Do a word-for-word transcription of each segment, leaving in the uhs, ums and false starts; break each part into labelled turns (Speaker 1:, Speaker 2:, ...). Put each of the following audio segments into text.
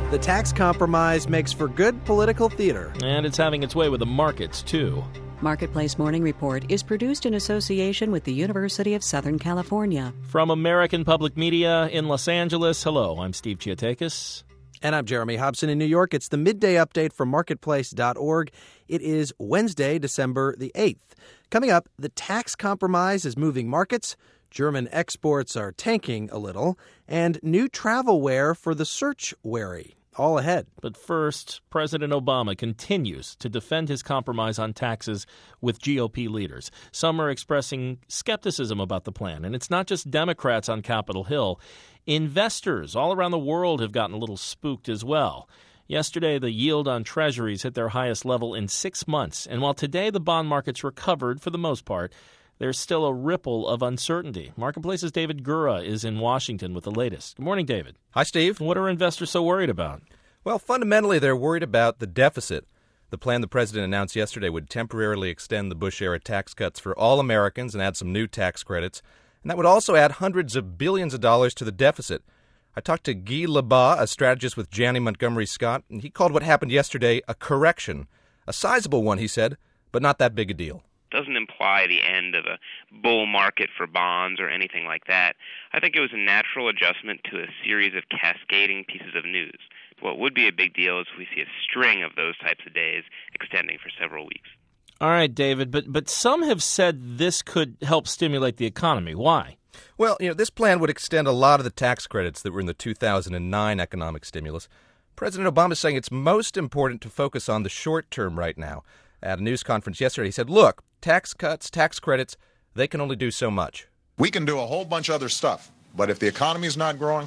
Speaker 1: The tax compromise makes for good political theater.
Speaker 2: And it's having its way with the markets, too.
Speaker 3: Marketplace Morning Report is produced in association with the University of Southern California.
Speaker 2: From American Public Media in Los Angeles, hello, I'm Steve Chiotakis.
Speaker 1: And I'm Jeremy Hobson in New York. It's the midday update from marketplace dot org. It is Wednesday, December the eighth. Coming up, the tax compromise is moving markets. German exports are tanking a little. And new travel wear for the search-wary. All ahead.
Speaker 2: But first, President Obama continues to defend his compromise on taxes with G O P leaders. Some are expressing skepticism about the plan, and it's not just Democrats on Capitol Hill. Investors all around the world have gotten a little spooked as well. Yesterday, the yield on treasuries hit their highest level in six months, and while today the bond markets recovered for the most part, there's still a ripple of uncertainty. Marketplace's David Gura is in Washington with the latest. Good morning, David.
Speaker 4: Hi, Steve.
Speaker 2: What are investors so worried about?
Speaker 4: Well, fundamentally, they're worried about the deficit. The plan the president announced yesterday would temporarily extend the Bush-era tax cuts for all Americans and add some new tax credits. And that would also add hundreds of billions of dollars to the deficit. I talked to Guy Lebas, a strategist with Janney Montgomery Scott, and he called what happened yesterday a correction. A sizable one, he said, but not that big a deal.
Speaker 5: Doesn't imply the end of a bull market for bonds or anything like that. I think it was a natural adjustment to a series of cascading pieces of news. What would be a big deal is if we see a string of those types of days extending for several weeks.
Speaker 2: All right, David, but but some have said this could help stimulate the economy. Why?
Speaker 4: Well, you know, this plan would extend a lot of the tax credits that were in the two thousand nine economic stimulus. President Obama is saying it's most important to focus on the short term right now. At a news conference yesterday, he said, look, tax cuts, tax credits, they can only do so much.
Speaker 6: We can do a whole bunch of other stuff, but if the economy is not growing,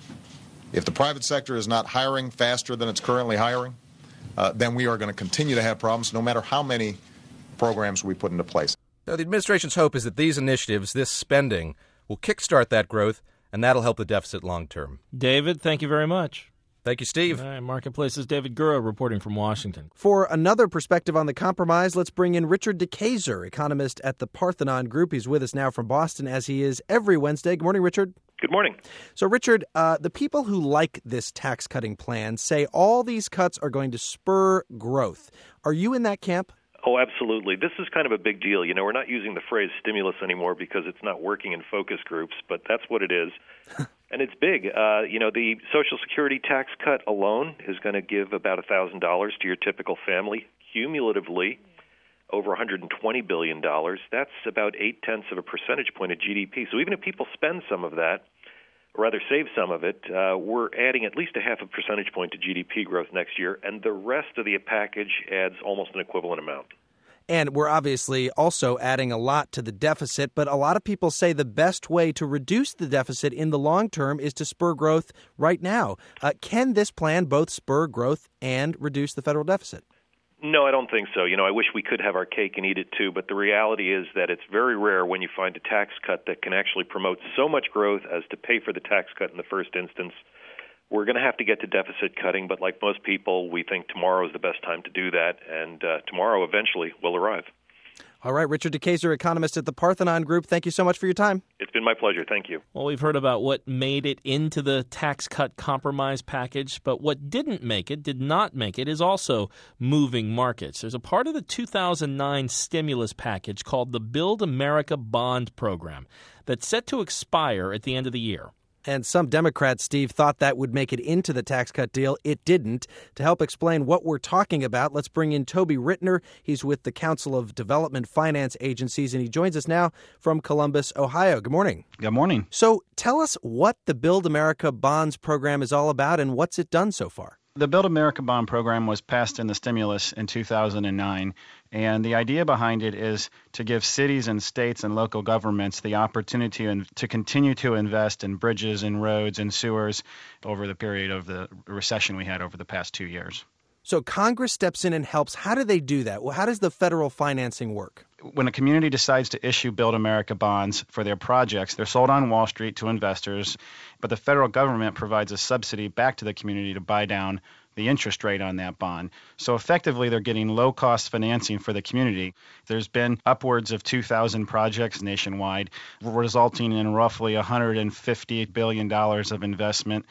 Speaker 6: if the private sector is not hiring faster than it's currently hiring, uh, then we are going to continue to have problems no matter how many programs we put into place.
Speaker 4: Now, the administration's hope is that these initiatives, this spending, will kickstart that growth, and that'll help the deficit long term.
Speaker 2: David, thank you very much.
Speaker 4: Thank you, Steve.
Speaker 2: All right, Marketplace's David Gura reporting from Washington.
Speaker 1: For another perspective on the compromise, let's bring in Richard DeKeyser, economist at the Parthenon Group. He's with us now from Boston, as he is every Wednesday. Good morning, Richard.
Speaker 7: Good morning.
Speaker 1: So, Richard, uh, the people who like this tax-cutting plan say all these cuts are going to spur growth. Are you in that camp?
Speaker 7: Oh, absolutely. This is kind of a big deal. You know, we're not using the phrase stimulus anymore because it's not working in focus groups, but that's what it is. And it's big. Uh, you know, the Social Security tax cut alone is going to give about one thousand dollars to your typical family. Cumulatively, over one hundred twenty billion dollars. That's about eight-tenths of a percentage point of G D P. So even if people spend some of that, or rather save some of it, uh, we're adding at least a half a percentage point to G D P growth next year, and the rest of the package adds almost an equivalent amount.
Speaker 1: And we're obviously also adding a lot to the deficit, but a lot of people say the best way to reduce the deficit in the long term is to spur growth right now. Uh, can this plan both spur growth and reduce the federal deficit?
Speaker 7: No, I don't think so. You know, I wish we could have our cake and eat it too, but the reality is that it's very rare when you find a tax cut that can actually promote so much growth as to pay for the tax cut in the first instance. We're going to have to get to deficit cutting, but like most people, we think tomorrow is the best time to do that, and uh, tomorrow eventually will arrive.
Speaker 1: All right, Richard DeKeyser, economist at the Parthenon Group, thank you so much for your time.
Speaker 7: It's been my pleasure. Thank you.
Speaker 2: Well, we've heard about what made it into the tax cut compromise package, but what didn't make it, did not make it, is also moving markets. There's a part of the two thousand nine stimulus package called the Build America Bond Program that's set to expire at the end of the year.
Speaker 1: And some Democrats, Steve, thought that would make it into the tax cut deal. It didn't. To help explain what we're talking about, let's bring in Toby Rittner. He's with the Council of Development Finance Agencies, and he joins us now from Columbus, Ohio. Good morning.
Speaker 8: Good morning.
Speaker 1: So tell us what the Build America Bonds program is all about and what's it done so far.
Speaker 8: The Build America Bond program was passed in the stimulus in two thousand nine, and the idea behind it is to give cities and states and local governments the opportunity to, to continue to invest in bridges and roads and sewers over the period of the recession we had over the past two years.
Speaker 1: So Congress steps in and helps. How do they do that? Well, how does the federal financing work?
Speaker 8: When a community decides to issue Build America bonds for their projects, they're sold on Wall Street to investors, but the federal government provides a subsidy back to the community to buy down the interest rate on that bond. So effectively, they're getting low-cost financing for the community. There's been upwards of two thousand projects nationwide, resulting in roughly one hundred fifty billion dollars of investment.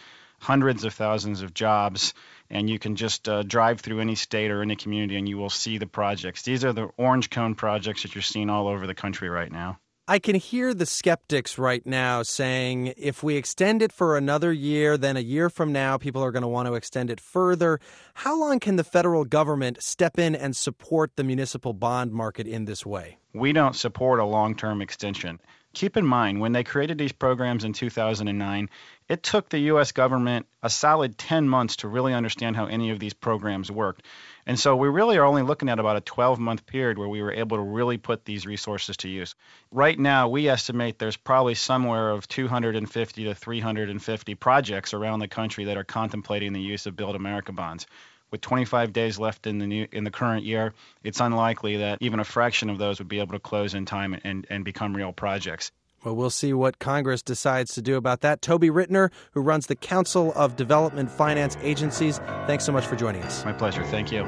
Speaker 8: hundreds of thousands of jobs. And you can just uh, drive through any state or any community and you will see the projects. These are the orange cone projects that you're seeing all over the country right now.
Speaker 1: I can hear the skeptics right now saying if we extend it for another year, then a year from now, people are going to want to extend it further. How long can the federal government step in and support the municipal bond market in this way?
Speaker 8: We don't support a long-term extension. Keep in mind, when they created these programs in two thousand nine, it took the U S government a solid ten months to really understand how any of these programs worked. And so we really are only looking at about a twelve-month period where we were able to really put these resources to use. Right now, we estimate there's probably somewhere of two hundred fifty to three hundred fifty projects around the country that are contemplating the use of Build America bonds. With twenty-five days left in the new, in the current year, it's unlikely that even a fraction of those would be able to close in time and, and become real projects.
Speaker 1: Well, we'll see what Congress decides to do about that. Toby Rittner, who runs the Council of Development Finance Agencies, thanks so much for joining us.
Speaker 8: My pleasure. Thank you.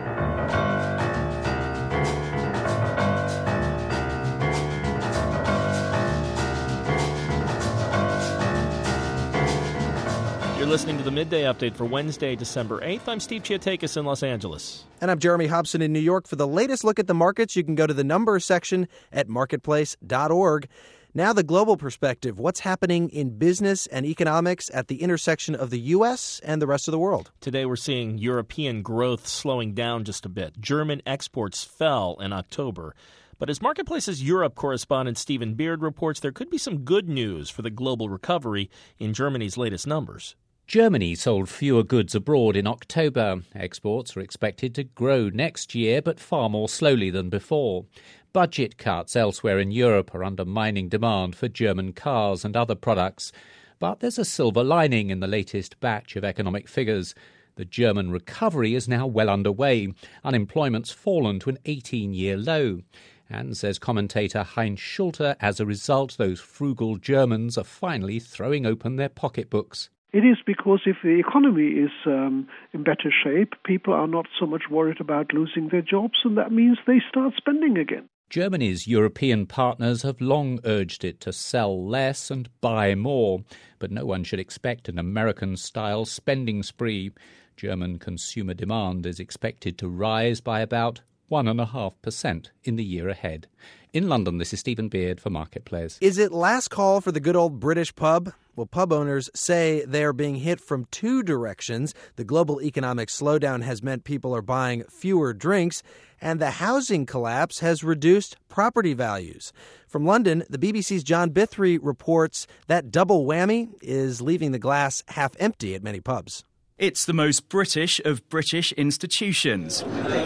Speaker 2: You're listening to the Midday Update for Wednesday, December eighth. I'm Steve Chiatakis in Los Angeles.
Speaker 1: And I'm Jeremy Hobson in New York. For the latest look at the markets, you can go to the numbers section at marketplace dot org. Now the global perspective. What's happening in business and economics at the intersection of the U S and the rest of the world?
Speaker 2: Today we're seeing European growth slowing down just a bit. German exports fell in October. But as Marketplace's Europe correspondent Stephen Beard reports, there could be some good news for the global recovery in Germany's latest numbers.
Speaker 9: Germany sold fewer goods abroad in October. Exports are expected to grow next year, but far more slowly than before. Budget cuts elsewhere in Europe are undermining demand for German cars and other products. But there's a silver lining in the latest batch of economic figures. The German recovery is now well underway. Unemployment's fallen to an eighteen-year low. And, says commentator Heinz Schulte, as a result, those frugal Germans are finally throwing open their pocketbooks.
Speaker 10: It is because if the economy is um, in better shape, people are not so much worried about losing their jobs, and that means they start spending again.
Speaker 9: Germany's European partners have long urged it to sell less and buy more, but no one should expect an American-style spending spree. German consumer demand is expected to rise by about one point five percent in the year ahead. In London, this is Stephen Beard for Marketplace.
Speaker 1: Is it last call for the good old British pub? Well, pub owners say they are being hit from two directions. The global economic slowdown has meant people are buying fewer drinks, and the housing collapse has reduced property values. From London, the B B C's John Bithry reports that double whammy is leaving the glass half empty at many pubs.
Speaker 11: It's the most British of British institutions.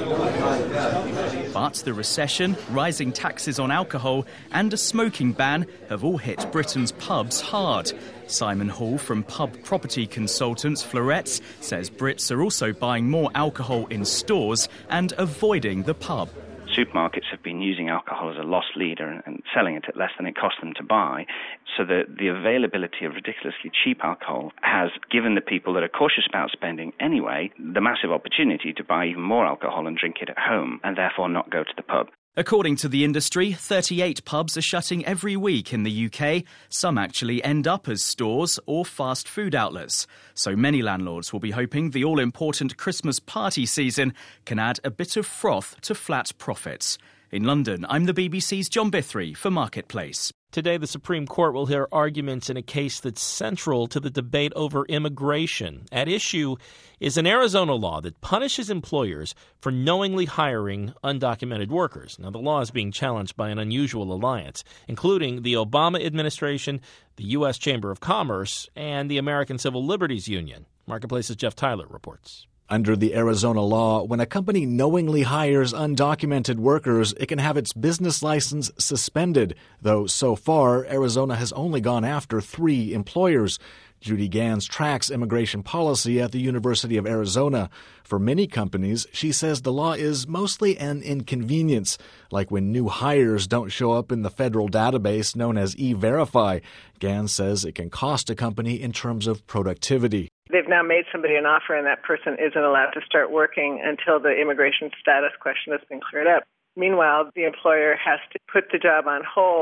Speaker 11: But the recession, rising taxes on alcohol and a smoking ban have all hit Britain's pubs hard. Simon Hall from pub property consultants Fleurettes says Brits are also buying more alcohol in stores and avoiding the pub.
Speaker 12: Supermarkets have been using alcohol as a loss leader and, and selling it at less than it cost them to buy. So the, the availability of ridiculously cheap alcohol has given the people that are cautious about spending anyway the massive opportunity to buy even more alcohol and drink it at home and therefore not go to the pub.
Speaker 11: According to the industry, thirty-eight pubs are shutting every week in the U K. Some actually end up as stores or fast food outlets. So many landlords will be hoping the all-important Christmas party season can add a bit of froth to flat profits. In London, I'm the B B C's John Bithry for Marketplace.
Speaker 2: Today, the Supreme Court will hear arguments in a case that's central to the debate over immigration. At issue is an Arizona law that punishes employers for knowingly hiring undocumented workers. Now, the law is being challenged by an unusual alliance, including the Obama administration, the U S Chamber of Commerce, and the American Civil Liberties Union. Marketplace's Jeff Tyler reports.
Speaker 13: Under the Arizona law, when a company knowingly hires undocumented workers, it can have its business license suspended, though so far Arizona has only gone after three employers. Judy Gans tracks immigration policy at the University of Arizona. For many companies, she says the law is mostly an inconvenience, like when new hires don't show up in the federal database known as E-Verify. Gans says it can cost a company in terms of productivity.
Speaker 14: They've now made somebody an offer and that person isn't allowed to start working until the immigration status question has been cleared up. Meanwhile, the employer has to put the job on hold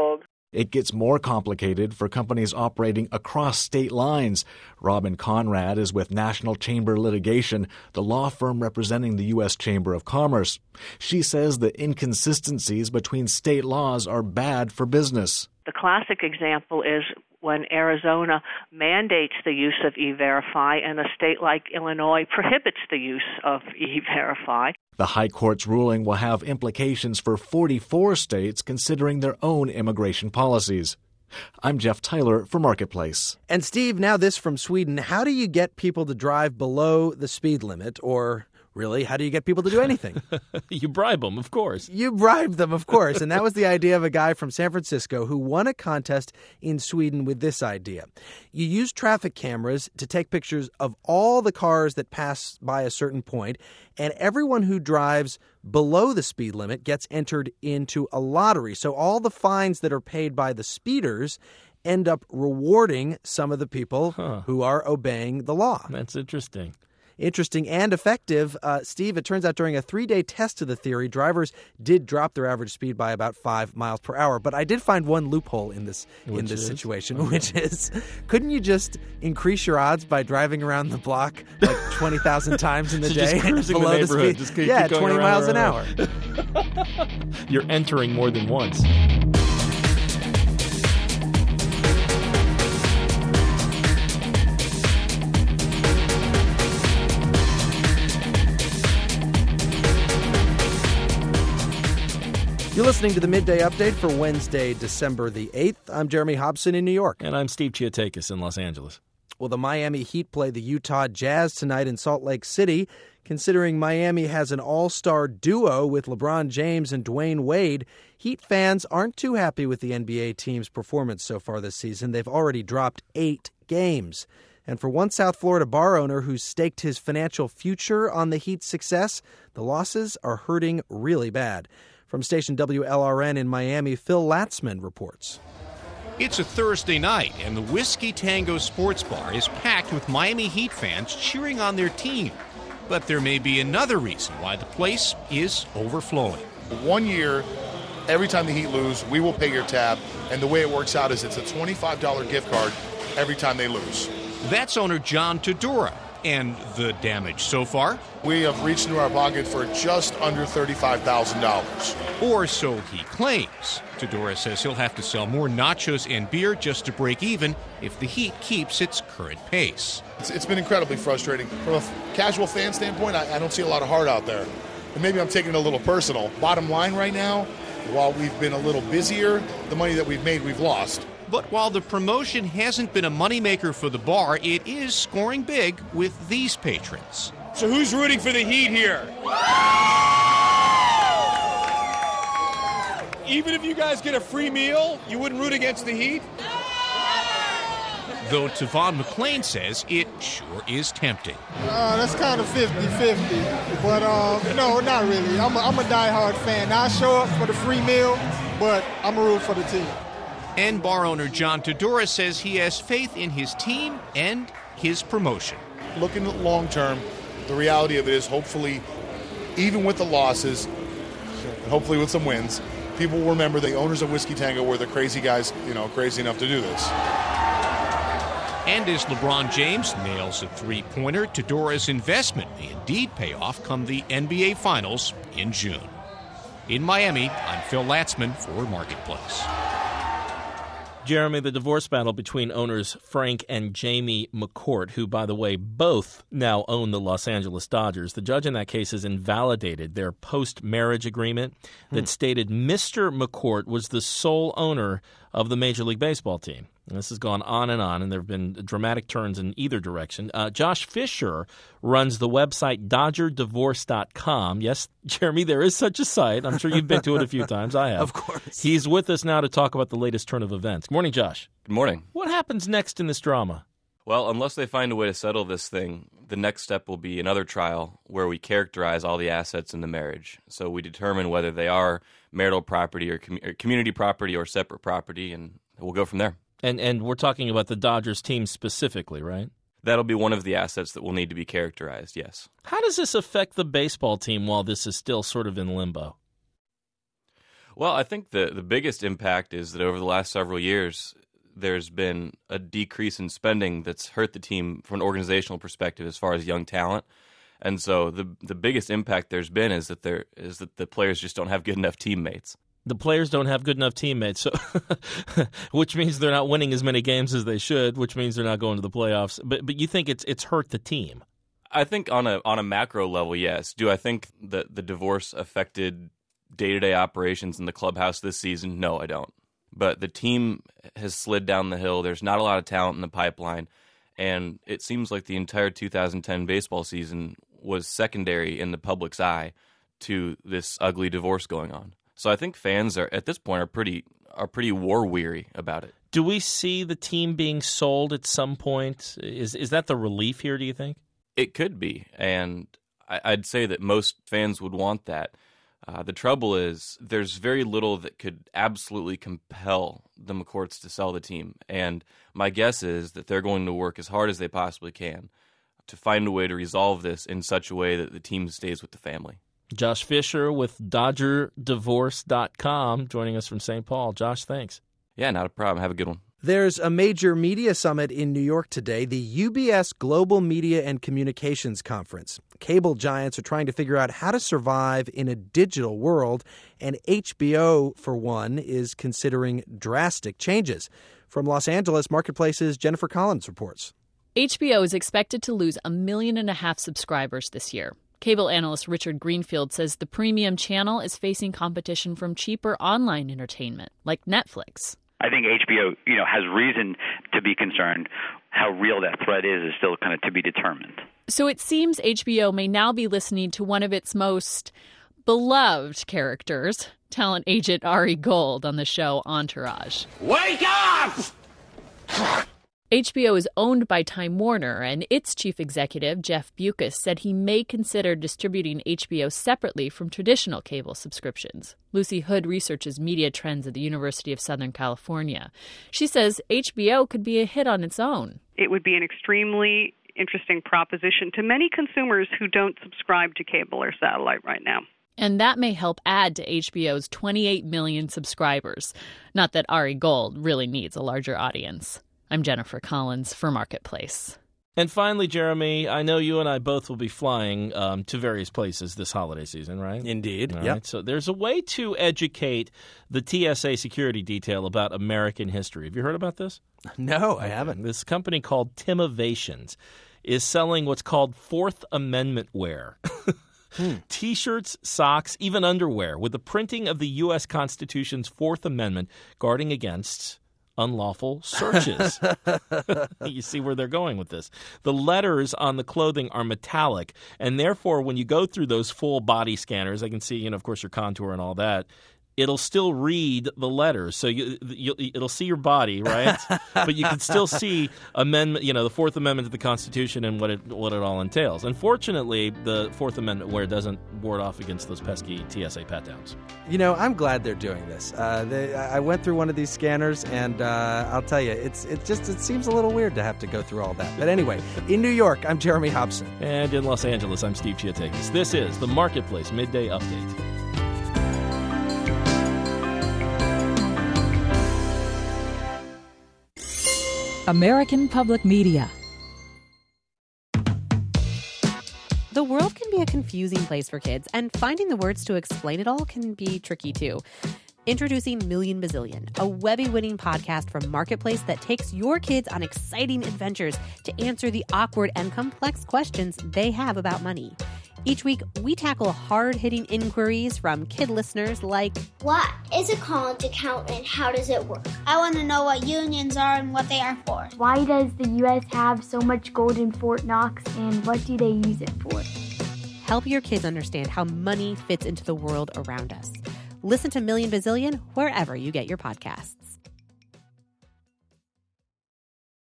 Speaker 13: It gets more complicated for companies operating across state lines. Robin Conrad is with National Chamber Litigation, the law firm representing the U S Chamber of Commerce. She says the inconsistencies between state laws are bad for business.
Speaker 15: The classic example is when Arizona mandates the use of E-Verify and a state like Illinois prohibits the use of E-Verify.
Speaker 13: The High Court's ruling will have implications for forty-four states considering their own immigration policies. I'm Jeff Tyler for Marketplace.
Speaker 1: And Steve, now this from Sweden. How do you get people to drive below the speed limit? Or really, how do you get people to do anything?
Speaker 2: You bribe them, of course.
Speaker 1: You bribe them, of course. And that was the idea of a guy from San Francisco who won a contest in Sweden with this idea. You use traffic cameras to take pictures of all the cars that pass by a certain point, and everyone who drives below the speed limit gets entered into a lottery. So all the fines that are paid by the speeders end up rewarding some of the people huh. who are obeying the law.
Speaker 2: That's interesting.
Speaker 1: Interesting and effective. Uh, Steve, it turns out during a three-day test of the theory, drivers did drop their average speed by about five miles per hour. But I did find one loophole in this which in this is? situation, okay. which is, couldn't you just increase your odds by driving around the block like twenty thousand times in the
Speaker 2: so
Speaker 1: day?
Speaker 2: Just cruising
Speaker 1: below
Speaker 2: the neighborhood.
Speaker 1: The speed?
Speaker 2: Just keep,
Speaker 1: yeah,
Speaker 2: keep
Speaker 1: twenty
Speaker 2: around,
Speaker 1: miles
Speaker 2: around,
Speaker 1: an
Speaker 2: hour. You're entering more than once.
Speaker 1: You're listening to the Midday Update for Wednesday, December the eighth. I'm Jeremy Hobson in New York.
Speaker 2: And I'm Steve Chiatakis in Los Angeles.
Speaker 1: Well, the Miami Heat play the Utah Jazz tonight in Salt Lake City. Considering Miami has an all-star duo with LeBron James and Dwayne Wade, Heat fans aren't too happy with the N B A team's performance so far this season. They've already dropped eight games. And for one South Florida bar owner who's staked his financial future on the Heat's success, the losses are hurting really bad. From station W L R N in Miami, Phil Latzman reports.
Speaker 16: It's a Thursday night, and the Whiskey Tango Sports Bar is packed with Miami Heat fans cheering on their team. But there may be another reason why the place is overflowing.
Speaker 17: One year, every time the Heat lose, we will pay your tab, and the way it works out is it's a twenty-five dollars gift card every time they lose.
Speaker 16: That's owner John Todura. And the damage so far?
Speaker 17: We have reached into our pocket for just under thirty-five thousand dollars.
Speaker 16: Or so he claims. Todura says he'll have to sell more nachos and beer just to break even if the Heat keeps its current pace.
Speaker 17: It's, it's been incredibly frustrating. From a casual fan standpoint, I, I don't see a lot of heart out there. And maybe I'm taking it a little personal. Bottom line right now, while we've been a little busier, the money that we've made, we've lost.
Speaker 16: But while the promotion hasn't been a moneymaker for the bar, it is scoring big with these patrons.
Speaker 18: So who's rooting for the Heat here? Even if you guys get a free meal, you wouldn't root against the Heat?
Speaker 16: Though Tavon McClain says it sure is tempting.
Speaker 19: Uh, that's kind of fifty-fifty, but uh, no, not really. I'm a, I'm a diehard fan. I show up for the free meal, but I'm a root for the team.
Speaker 16: And bar owner John Todura says he has faith in his team and his promotion.
Speaker 17: Looking at long term, the reality of it is hopefully, even with the losses, and hopefully with some wins, people will remember the owners of Whiskey Tango were the crazy guys, you know, crazy enough to do this.
Speaker 16: And as LeBron James nails a three-pointer, Todura's investment may indeed pay off come the N B A Finals in June. In Miami, I'm Phil Latzman for Marketplace.
Speaker 2: Jeremy, the divorce battle between owners Frank and Jamie McCourt, who, by the way, both now own the Los Angeles Dodgers. The judge in that case has invalidated their post-marriage agreement that hmm. stated Mister McCourt was the sole owner of the Major League Baseball team. And this has gone on and on, and there have been dramatic turns in either direction. Uh, Josh Fisher runs the website Dodger Divorce dot com. Yes, Jeremy, there is such a site. I'm sure you've been to it a few times. I have.
Speaker 1: Of course.
Speaker 2: He's with us now to talk about the latest turn of events. Good morning, Josh.
Speaker 20: Good morning.
Speaker 2: What happens next in this drama?
Speaker 20: Well, unless they find a way to settle this thing, the next step will be another trial where we characterize all the assets in the marriage. So we determine whether they are marital property or, com- or community property or separate property, and we'll go from there.
Speaker 2: And and we're talking about the Dodgers team specifically, right?
Speaker 20: That'll be one of the assets that will need to be characterized, yes.
Speaker 2: How does this affect the baseball team while this is still sort of in limbo?
Speaker 20: Well, I think the, the biggest impact is that over the last several years, there's been a decrease in spending that's hurt the team from an organizational perspective as far as young talent. And so the the biggest impact there's been is that there is that the players just don't have good enough teammates.
Speaker 2: The players don't have good enough teammates, so which means they're not winning as many games as they should, which means they're not going to the playoffs. But but you think it's it's hurt the team?
Speaker 20: I think on a on a macro level, yes. Do I think that the divorce affected day-to-day operations in the clubhouse this season? No, I don't. But the team has slid down the hill. There's not a lot of talent in the pipeline. And it seems like the entire two thousand ten baseball season was secondary in the public's eye to this ugly divorce going on. So I think fans are at this point are pretty are pretty war-weary about it.
Speaker 2: Do we see the team being sold at some point? Is is that the relief here, do you think?
Speaker 20: It could be. And I'd say that most fans would want that. Uh, the trouble is there's very little that could absolutely compel the McCourts to sell the team. And my guess is that they're going to work as hard as they possibly can to find a way to resolve this in such a way that the team stays with the family.
Speaker 2: Josh Fisher with Dodger Divorce dot com joining us from Saint Paul. Josh, thanks.
Speaker 20: Yeah, not a problem. Have a good one.
Speaker 1: There's a major media summit in New York today, the U B S Global Media and Communications Conference. Cable giants are trying to figure out how to survive in a digital world, and H B O, for one, is considering drastic changes. From Los Angeles, Marketplace's Jennifer Collins reports.
Speaker 21: H B O is expected to lose a million and a half subscribers this year. Cable analyst Richard Greenfield says the premium channel is facing competition from cheaper online entertainment, like Netflix.
Speaker 22: I think H B O, you know, has reason to be concerned. How real that threat is is still kind of to be determined.
Speaker 21: So it seems H B O may now be listening to one of its most beloved characters, talent agent Ari Gold, on the show Entourage.
Speaker 18: Wake up!
Speaker 21: H B O is owned by Time Warner, and its chief executive, Jeff Bewkes, said he may consider distributing H B O separately from traditional cable subscriptions. Lucy Hood researches media trends at the University of Southern California. She says H B O could be a hit on its own.
Speaker 23: It would be an extremely interesting proposition to many consumers who don't subscribe to cable or satellite right now.
Speaker 21: And that may help add to H B O's twenty-eight million subscribers. Not that Ari Gold really needs a larger audience. I'm Jennifer Collins for Marketplace.
Speaker 2: And finally, Jeremy, I know you and I both will be flying um, to various places this holiday season, right?
Speaker 1: Indeed.
Speaker 2: All
Speaker 1: yep.
Speaker 2: right. So there's a way to educate the T S A security detail about American history. Have you heard about this?
Speaker 1: No, I haven't.
Speaker 2: This company called Timovations is selling what's called Fourth Amendment wear. Hmm. T-shirts, socks, even underwear with the printing of the U S Constitution's Fourth Amendment guarding against unlawful searches. You see where they're going with this. The letters on the clothing are metallic, and therefore when you go through those full body scanners, I can see, you know, of course, your contour and all that, it'll still read the letters. So you, you, it'll see your body, right? But you can still see amendment, you know, the Fourth Amendment to the Constitution and what it what it all entails. Unfortunately, the Fourth Amendment wear doesn't ward off against those pesky T S A pat-downs.
Speaker 1: You know, I'm glad they're doing this. Uh, they, I went through one of these scanners, and uh, I'll tell you, it's it just it seems a little weird to have to go through all that. But anyway, in New York, I'm Jeremy Hobson.
Speaker 2: And in Los Angeles, I'm Steve Chiatakis. This is the Marketplace Midday Update.
Speaker 24: American Public Media.
Speaker 25: The world can be a confusing place for kids, and finding the words to explain it all can be tricky too. Introducing Million Bazillion, a Webby-winning podcast from Marketplace that takes your kids on exciting adventures to answer the awkward and complex questions they have about money. Each week, we tackle hard-hitting inquiries from kid listeners like,
Speaker 26: what is a college account and how does it work? I want to know what unions are and what they are for.
Speaker 27: Why does the U S have so much gold in Fort Knox and what do they use it for?
Speaker 25: Help your kids understand how money fits into the world around us. Listen to Million Bazillion wherever you get your podcasts.